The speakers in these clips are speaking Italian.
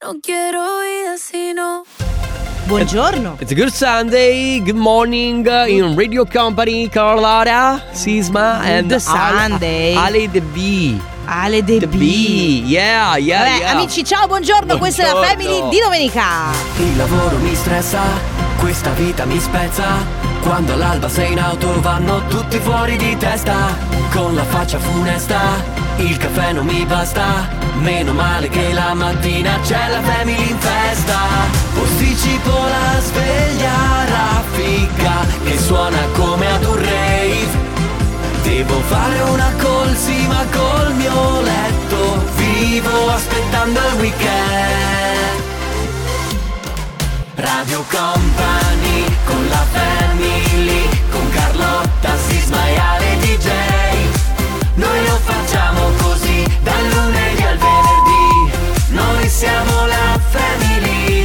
No quiero vida si no. Buongiorno. It's a good Sunday, good morning in Radio Company, Carlotta, Sisma and Good Sunday. Ale the B. Ale De B. Yeah. Vabbè, amici, ciao, buongiorno. Questa è la Family di domenica. Il lavoro mi stressa, questa vita mi spezza. Quando all'alba sei in auto vanno tutti fuori di testa. Con la faccia funesta, il caffè non mi basta. Meno male che la mattina c'è la Family in festa. Posticipo la sveglia raffica che suona come ad un rave. Devo fare una colsima col mio letto. Vivo aspettando il weekend. Radio Company con la Family, con Carlotta, Sisma e Ale DJ. Noi lo facciamo così, dal lunedì al venerdì. Noi siamo la Family.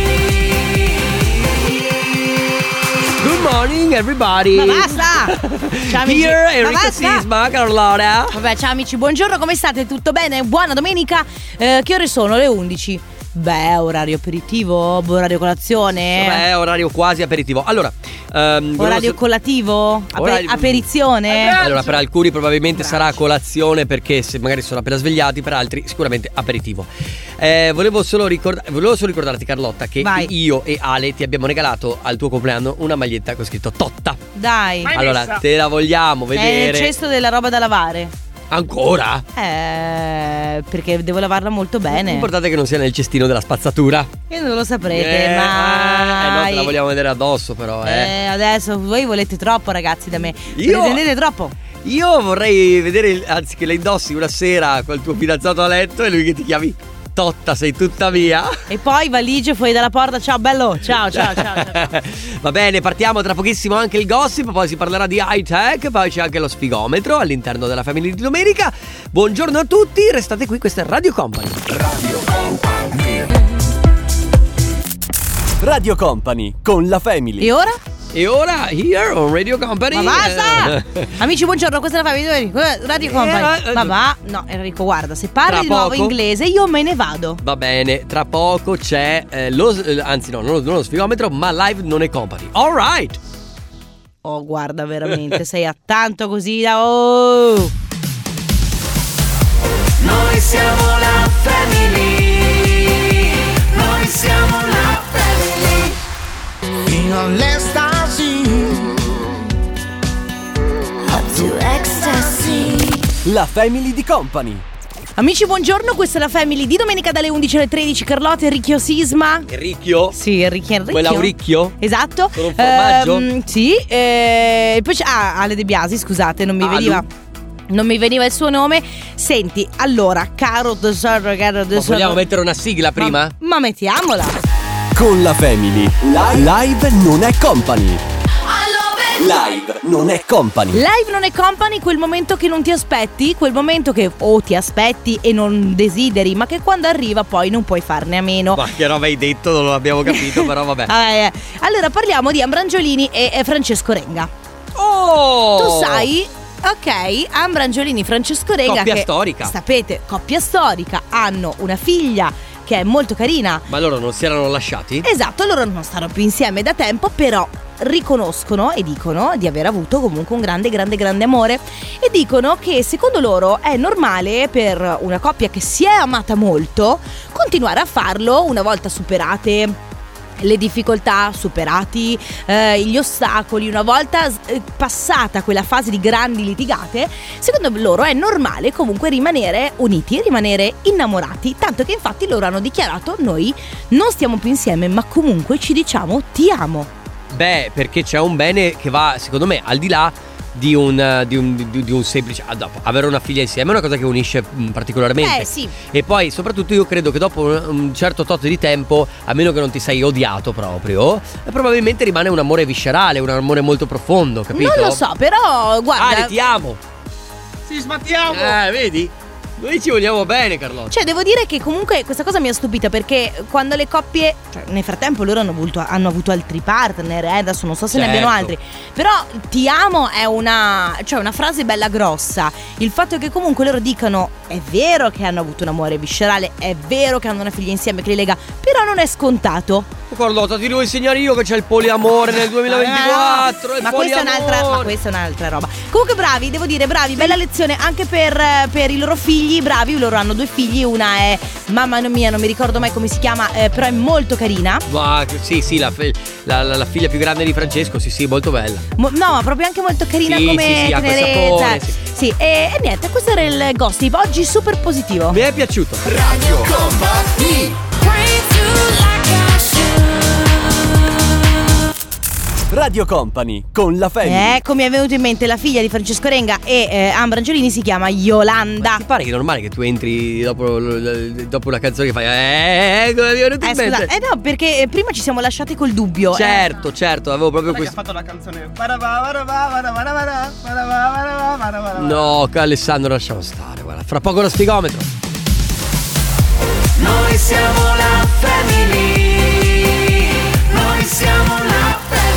Good morning everybody. Ma basta. Ciao amici. Here Ma Enrico basta. Sisma, Carlotta. Vabbè, ciao amici, buongiorno, come state? Tutto bene? Buona domenica. Che ore sono? Le 11. Beh, orario aperitivo, orario colazione. Beh, orario quasi aperitivo. Allora, Orario collativo? Apperizione? Allora, per alcuni probabilmente sarà colazione, perché se magari sono appena svegliati, per altri sicuramente aperitivo. Volevo solo ricordarti, Carlotta, che Vai. io e Ale ti abbiamo regalato al tuo compleanno una maglietta con scritto Totta. Dai. Allora, te la vogliamo È nel vedere. cesto della roba da lavare. Ancora? Perché devo lavarla molto bene. L'importante è che non sia nel cestino della spazzatura. Io non lo saprete mai. No, te la vogliamo vedere addosso però, Adesso voi volete troppo, ragazzi, da me. Io- Pretendete troppo. Io vorrei vedere, anzi, che la indossi una sera col tuo fidanzato a letto e lui che ti chiami Totta, sei tutta mia. E poi valigie fuori dalla porta. Ciao bello. Ciao. Va bene, partiamo tra pochissimo anche il gossip, poi si parlerà di high tech, poi c'è anche lo sfigometro all'interno della Family di domenica. Buongiorno a tutti, restate qui, questa è Radio Company. Radio Company con la Family. E ora? E ora, here on Radio Company. Ma basta! Amici, buongiorno, questa è la Family Radio Company. Ma va? No, Enrico, guarda, se parli Tra di nuovo poco- inglese io me ne vado. Va bene, tra poco c'è non lo sfigometro, ma live non è company. All right. Oh, guarda, veramente, sei a tanto così da... Oh! Noi siamo la Family. Noi siamo la Family. Fino all'estasi, up to ecstasy. La Family di Company. Amici, buongiorno, questa è la Family di domenica dalle 11 alle 13. Carlotta, Enrico Sisma. Enricchio? Sì, Enrico. Come l'auricchio? Esatto. Con un formaggio? Sì. Poi c'è Ale De Biasi, scusate, non mi veniva il suo nome. Senti, allora, caro tesoro, Vogliamo mettere una sigla prima? Ma mettiamola. Con la Family. Live non è company. Live non è company. Live non è company, quel momento che non ti aspetti, quel momento che o ti aspetti e non desideri, ma che quando arriva poi non puoi farne a meno. Ma che roba hai detto? Non lo abbiamo capito, però vabbè. Allora parliamo di Ambrangiolini e Francesco Renga. Oh! Tu sai, ok, Ambrangiolini e Francesco Renga, Coppia che storica. sapete, coppia storica, hanno una figlia che è molto carina. Ma loro non si erano lasciati? Esatto, loro non stanno più insieme da tempo, però riconoscono e dicono di aver avuto comunque un grande amore, e dicono che secondo loro è normale per una coppia che si è amata molto continuare a farlo una volta superate le difficoltà, superati gli ostacoli, una volta passata quella fase di grandi litigate. Secondo loro è normale comunque rimanere uniti, rimanere innamorati, tanto che infatti loro hanno dichiarato: noi non stiamo più insieme, ma comunque ci diciamo ti amo. Beh, perché c'è un bene che va, secondo me, al di là di un semplice avere una figlia insieme è una cosa che unisce particolarmente. Sì. E poi soprattutto io credo che dopo un certo tot di tempo, a meno che non ti sei odiato proprio, probabilmente rimane un amore viscerale, un amore molto profondo, capito? Non lo so, però guarda, Ale, ti amo. Sì, smattiamo. Vedi? Noi ci vogliamo bene, Carlotta. Cioè, devo dire che comunque questa cosa mi ha stupita, perché quando le coppie, cioè, nel frattempo loro hanno avuto altri partner, adesso non so se ne abbiano altri, però ti amo è una frase bella grossa. Il fatto che comunque loro dicano è vero che hanno avuto un amore viscerale, è vero che hanno una figlia insieme che li lega, però non è scontato. Carlotta, ti devo insegnare io che c'è il poliamore nel 2024. Ma questa è un'altra roba. Comunque bravi, devo dire, bravi, bella lezione anche per i loro figli. Bravi, loro hanno 2 figli, una è mamma mia, non mi ricordo mai come si chiama, però è molto carina. Ma sì, la figlia più grande di Francesco, sì, molto bella. No, ma proprio anche molto carina, come tenerezza. Sì, e niente, questo era il gossip. Oggi super positivo. Mi è piaciuto. Radio Company. Radio Company con la Family. Ecco, mi è venuto in mente la figlia di Francesco Renga e Ambra Angiolini, si chiama Yolanda. Ma ti pare che è normale che tu entri dopo una canzone che fai come mi è venuto in mente? Scusa, no, perché prima ci siamo lasciati col dubbio. Certo, avevo proprio questo. Ha fatto la canzone. No, Alessandro, lasciamo stare, guarda, fra poco lo sfigometro. Noi siamo la Family. Noi siamo la Family.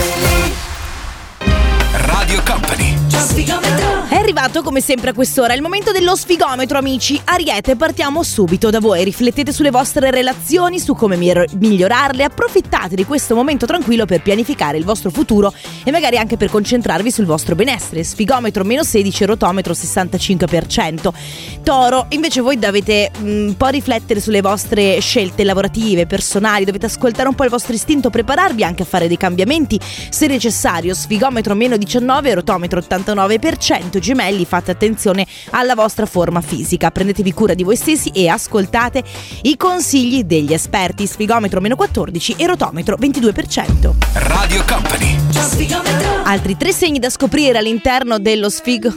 Radio Company. È arrivato come sempre a quest'ora il momento dello sfigometro, amici. Ariete, partiamo subito da voi. Riflettete sulle vostre relazioni, su come migliorarle. Approfittate di questo momento tranquillo per pianificare il vostro futuro e magari anche per concentrarvi sul vostro benessere. Sfigometro -16, rotometro 65%. Toro, invece voi dovete un po' riflettere sulle vostre scelte lavorative, personali. Dovete ascoltare un po' il vostro istinto, prepararvi anche a fare dei cambiamenti se necessario. Sfigometro -19, rotometro 89%. Gemelli, fate attenzione alla vostra forma fisica, prendetevi cura di voi stessi e ascoltate i consigli degli esperti. Sfigometro -14 e rotometro 22%. Radio Company. Altri 3 segni da scoprire all'interno dello sfigo.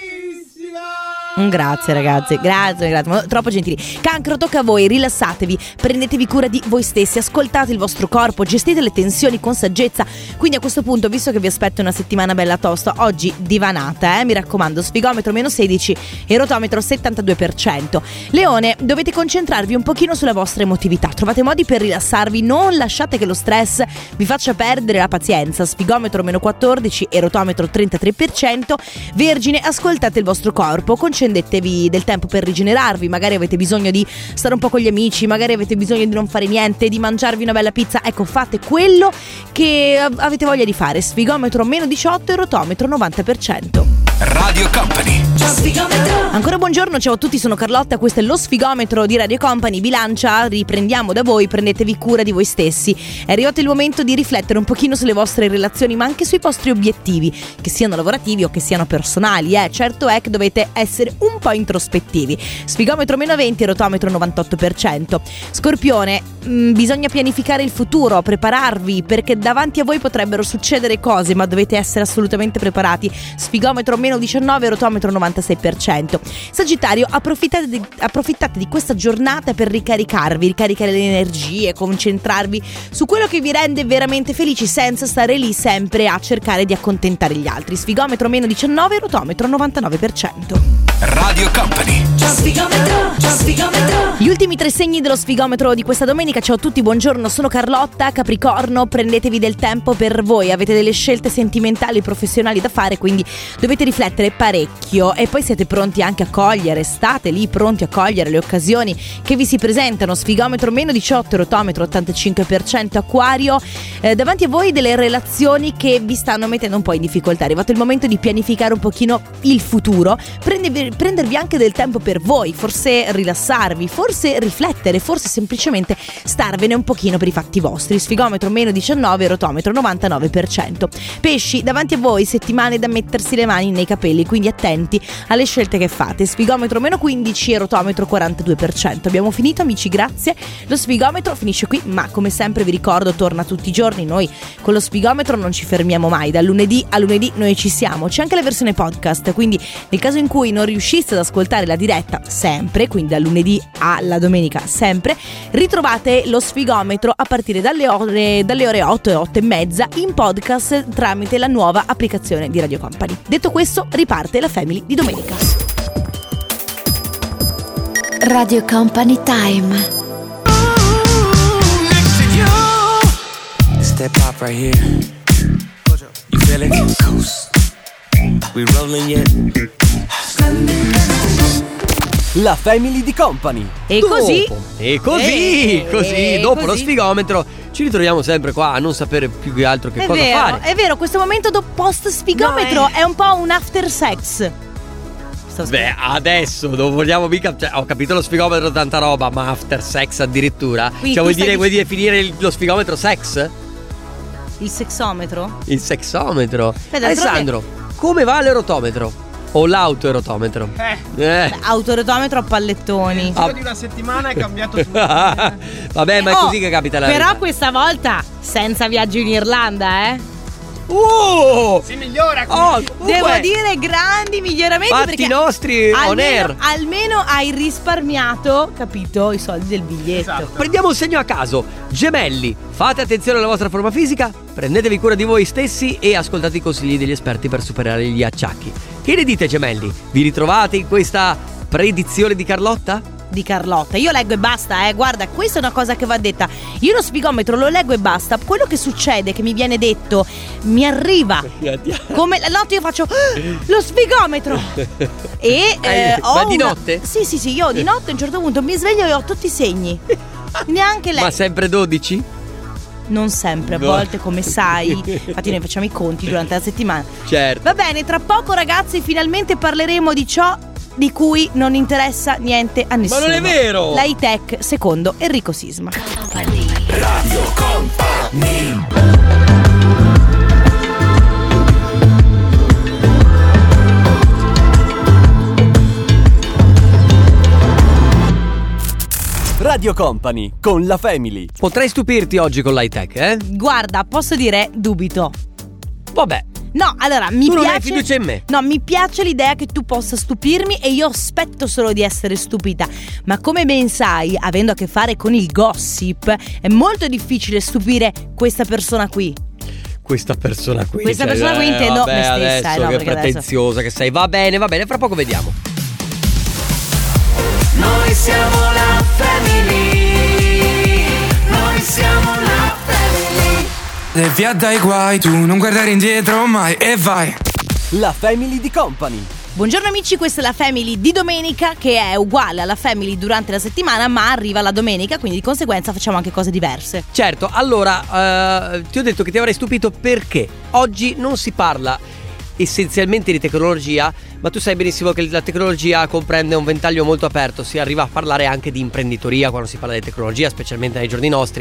Grazie ragazzi, grazie, troppo gentili. Cancro, tocca a voi, rilassatevi, prendetevi cura di voi stessi, ascoltate il vostro corpo, gestite le tensioni con saggezza. Quindi a questo punto, visto che vi aspetto una settimana bella tosta, oggi divanate, mi raccomando. Sfigometro -16 e rotometro 72%. Leone, dovete concentrarvi un pochino sulla vostra emotività, trovate modi per rilassarvi, non lasciate che lo stress vi faccia perdere la pazienza. Sfigometro -14 e rotometro 33%. Vergine, ascoltate il vostro corpo, concentratevi del tempo per rigenerarvi, magari avete bisogno di stare un po' con gli amici, magari avete bisogno di non fare niente, di mangiarvi una bella pizza. Ecco, fate quello che avete voglia di fare. Sfigometro -18 e rotometro 90%. Radio Company. Ancora buongiorno, ciao a tutti, sono Carlotta, questo è lo sfigometro di Radio Company. Bilancia, riprendiamo da voi, prendetevi cura di voi stessi. È arrivato il momento di riflettere un pochino sulle vostre relazioni, ma anche sui vostri obiettivi, che siano lavorativi o che siano personali. Certo è che dovete essere un po' introspettivi. Sfigometro -20, rotometro 98%. Scorpione, bisogna pianificare il futuro, prepararvi, perché davanti a voi potrebbero succedere cose, ma dovete essere assolutamente preparati. Sfigometro -19, rotometro 96%. Sagittario, approfittate di questa giornata per ricaricare le energie, concentrarvi su quello che vi rende veramente felici, senza stare lì sempre a cercare di accontentare gli altri. Sfigometro -19, rotometro 99%. Radio Company. Gli ultimi 3 segni dello sfigometro di questa domenica. Ciao a tutti, buongiorno, sono Carlotta. Capricorno, prendetevi del tempo per voi, avete delle scelte sentimentali e professionali da fare, quindi dovete riflettere parecchio e poi siete pronti anche a cogliere, state lì pronti a cogliere le occasioni che vi si presentano. Sfigometro -18, rotometro 85%. Acquario, davanti a voi delle relazioni che vi stanno mettendo un po' in difficoltà. È arrivato il momento di pianificare un pochino il futuro, prendervi anche del tempo per voi, forse rilassarvi, forse riflettere, forse semplicemente starvene un pochino per i fatti vostri. Sfigometro -19, rotometro 99%. Pesci, davanti a voi settimane da mettersi le mani nei capelli, quindi attenti alle scelte che fate. Sfigometro -15 e rotometro 42%. Abbiamo finito, amici, grazie. Lo sfigometro finisce qui, ma come sempre vi ricordo, torna tutti i giorni. Noi con lo sfigometro non ci fermiamo mai, dal lunedì a lunedì noi ci siamo. C'è anche la versione podcast, quindi nel caso in cui non riusciste ad ascoltare la diretta sempre, quindi dal lunedì alla domenica sempre, ritrovate lo sfigometro a partire dalle ore 8 e 8 e mezza in podcast tramite la nuova applicazione di Radio Company. Detto questo, riparte la Family di domenica. Radio Company Time. Step up right here. You feel it? Coast. We rolling yet? La Family di Company. E così dopo lo sfigometro ci ritroviamo sempre qua a non sapere più che altro che cosa fare. È vero, questo momento post sfigometro è un po' un after sex. Beh, adesso non vogliamo mica, cioè, ho capito lo sfigometro, tanta roba, ma after sex addirittura. Quindi cioè tu vuoi dire finire lo sfigometro sex? Il sexometro? Il sexometro. Beh, Alessandro, come va l'erotometro? O l'autoerotometro? Autoerotometro a pallettoni. Nel giro di una settimana è cambiato tutto. Vabbè, ma è così che capita la Però vita. questa volta senza viaggio in Irlanda, Si migliora. Devo dire grandi miglioramenti. Fatti perché nostri on air. almeno hai risparmiato, capito, i soldi del biglietto. Esatto. Prendiamo un segno a caso. Gemelli, fate attenzione alla vostra forma fisica, prendetevi cura di voi stessi e ascoltate i consigli degli esperti per superare gli acciacchi. Che ne dite, gemelli? Vi ritrovate in questa predizione di Carlotta? Di Carlotta, io leggo e basta, guarda, questa è una cosa che va detta. Io lo sfigometro lo leggo e basta. Quello che succede, che mi viene detto, mi arriva come la notte. Io faccio lo sfigometro e ma di notte? Sì, io di notte a un certo punto mi sveglio e ho tutti i segni. Neanche lei. Ma sempre 12? Non sempre, a volte, come sai. Infatti noi facciamo i conti durante la settimana. Certo. Va bene, tra poco ragazzi finalmente parleremo di ciò di cui non interessa niente a nessuno. Ma non è vero! La high-tech secondo Enrico Sisma. Radio Company. Radio Company con la Family. Potrei stupirti oggi con l'high tech, Guarda, posso dire dubito. Vabbè. No, allora mi Tu non piace. hai fiducia in me. No, mi piace l'idea che tu possa stupirmi e io aspetto solo di essere stupita. Ma come ben sai, avendo a che fare con il gossip, è molto difficile stupire questa persona qui. Questa persona qui. Questa persona qui intendo vabbè, me stessa, adesso no, che perché pretenziosa che sei. Va bene, fra poco vediamo. Noi siamo la family. Noi siamo la family. E via dai guai, tu non guardare indietro mai e vai. La Family di Company. Buongiorno amici, questa è la Family di domenica, che è uguale alla Family durante la settimana, ma arriva la domenica, quindi di conseguenza facciamo anche cose diverse. Certo, allora ti ho detto che ti avrei stupito perché oggi non si parla essenzialmente di tecnologia, ma tu sai benissimo che la tecnologia comprende un ventaglio molto aperto. Si arriva a parlare anche di imprenditoria quando si parla di tecnologia, specialmente nei giorni nostri,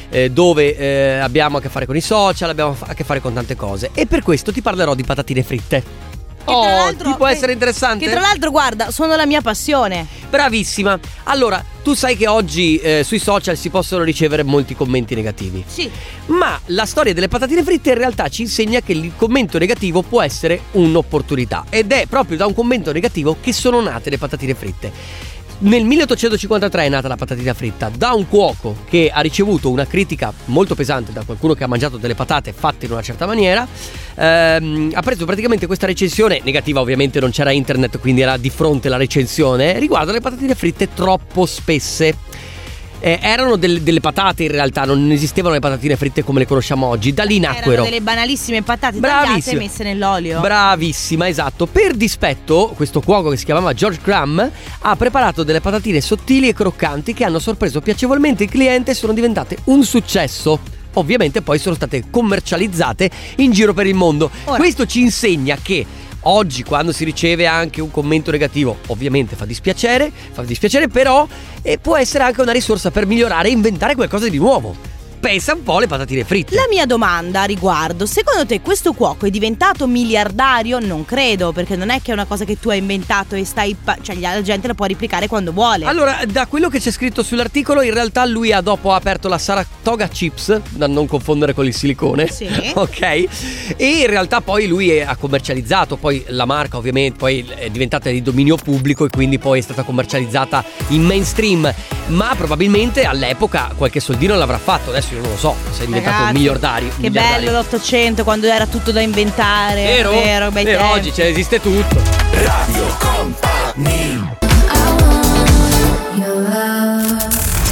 dove abbiamo a che fare con i social, abbiamo a che fare con tante cose. E per questo ti parlerò di patatine fritte. Ti può essere interessante? Che tra l'altro, guarda, sono la mia passione. Bravissima. Allora, tu sai che oggi sui social si possono ricevere molti commenti negativi. Sì. Ma la storia delle patatine fritte in realtà ci insegna che il commento negativo può essere un'opportunità. Ed è proprio da un commento negativo che sono nate le patatine fritte. Nel 1853 è nata la patatina fritta da un cuoco che ha ricevuto una critica molto pesante da qualcuno che ha mangiato delle patate fatte in una certa maniera. Ha preso praticamente questa recensione negativa, ovviamente non c'era internet, quindi era di fronte la recensione riguardo alle patatine fritte troppo spesse. Erano delle patate in realtà, non esistevano le patatine fritte come le conosciamo oggi. Da lì nacquero Erano delle banalissime patate tagliate e messe nell'olio. Bravissima, esatto. Per dispetto, questo cuoco che si chiamava George Crumb ha preparato delle patatine sottili e croccanti che hanno sorpreso piacevolmente il cliente e sono diventate un successo. Ovviamente poi sono state commercializzate in giro per il mondo. Ora, questo ci insegna che oggi, quando si riceve anche un commento negativo, ovviamente fa dispiacere, però può essere anche una risorsa per migliorare e inventare qualcosa di nuovo. Pensa un po' alle patatine fritte. La mia domanda a riguardo: secondo te questo cuoco è diventato miliardario? Non credo, perché non è che è una cosa che tu hai inventato e cioè la gente la può replicare quando vuole. Allora, da quello che c'è scritto sull'articolo, in realtà lui ha dopo aperto la Saratoga Chips, da non confondere con il silicone. Sì. Ok. E in realtà poi lui ha commercializzato, poi la marca ovviamente poi è diventata di dominio pubblico e quindi poi è stata commercializzata in mainstream. Ma probabilmente all'epoca qualche soldino l'avrà fatto. Adesso io non lo so, sei diventato Ragazzi, un miliardario. Che bello l'800, quando era tutto da inventare. Vero? bei Vero, tempi. oggi esiste tutto. Radio Company.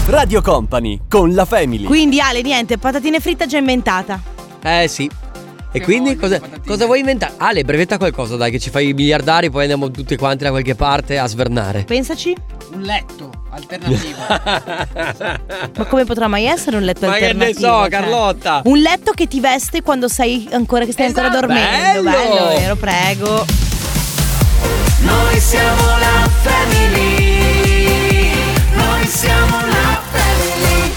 Radio Company con la Family. Quindi Ale, niente, patatine fritte già inventata. Sì. E quindi cosa vuoi inventare? Ale, brevetta qualcosa, dai, che ci fai i miliardari, poi andiamo tutti quanti da qualche parte a svernare. Pensaci. Un letto alternativo. Ma come potrà mai essere un letto Ma alternativo? che ne so, Carlotta. Un letto che ti veste quando sei ancora ancora dormendo. Bello, vero, prego. Noi siamo la Family. Noi siamo la Family.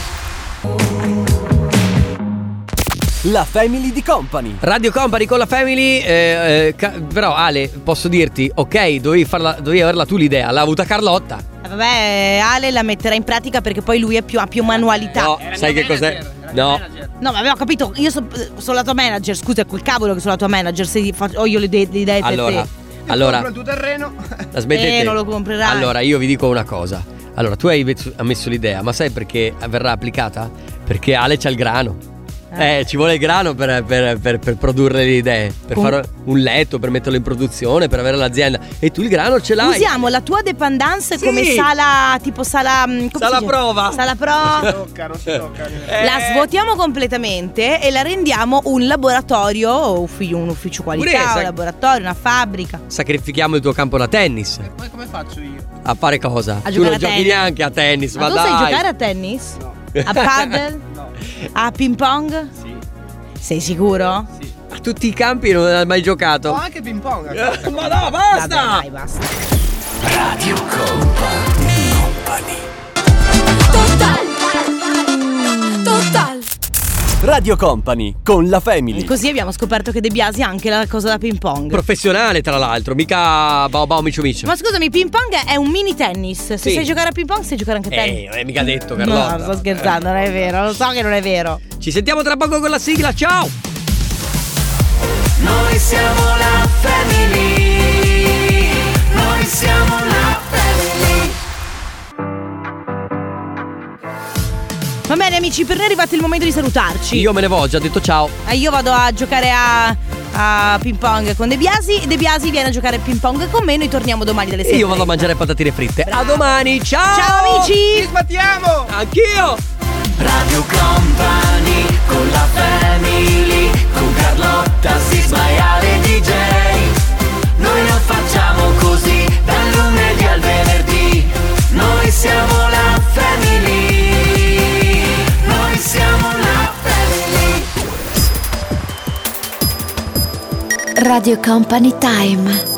La Family di Company. Radio Company con la Family. Però Ale, posso dirti, ok, dovevi averla tu l'idea, l'ha avuta Carlotta. Vabbè, Ale la metterà in pratica perché poi lui ha più manualità. No, sai che cos'è? No. No, ma avevo capito, io sono la tua manager, scusa, quel cavolo che sono la tua manager, se ho io le idee per te. Allora, compro il tuo terreno. smettete. Non lo comprerai. Allora, io vi dico una cosa. Allora, tu hai messo l'idea, ma sai perché verrà applicata? Perché Ale c'ha il grano. Ci vuole il grano per produrre le idee, per fare un letto, per metterlo in produzione, per avere l'azienda. E tu il grano ce l'hai. Usiamo la tua dependance Sì. come sala, tipo sala Sala prova. Sala prova. Non si tocca. La svuotiamo completamente e la rendiamo un laboratorio, un ufficio qualità, un laboratorio, una fabbrica. Sacrifichiamo il tuo campo da tennis. Poi come faccio io? A fare cosa? A Tu giocare non a giochi tennis. neanche a tennis, Ma ma tu dai. sai giocare a tennis? No. A paddle? No. A ping pong? Sì. Sei sicuro? Sì. A tutti i campi non hai mai giocato? Ho anche ping pong. Ma no, basta! Vabbè, dai, basta. Radio Company. Total. Radio Company con la Family. Così abbiamo scoperto che De Biasi ha anche la cosa da ping pong. Professionale, tra l'altro, mica bao micio. Ma scusami, ping pong è un mini tennis. Se Sì. sai giocare a ping pong, sai giocare anche a tennis. Non è mica detto, No, Carlotta. sto scherzando, non è vero. Lo so che non è vero. Ci sentiamo tra poco con la sigla, ciao! Noi siamo la Family. Noi siamo la Family. Va bene amici, per noi è arrivato il momento di salutarci. Io me ne ho già detto ciao. Io vado a giocare a ping pong con De Biasi. De Biasi viene a giocare a ping pong con me. Noi torniamo domani dalle 6. E io vado a mangiare patatine fritte. A domani, ciao! Ciao amici! Ci sbattiamo! Anch'io! Radio Company con la Family. Con Carlotta, Sisma e Ale DJ. Noi lo facciamo così dal lunedì al venerdì. Noi siamo la Family. Noi siamo la Family. Radio Company Time.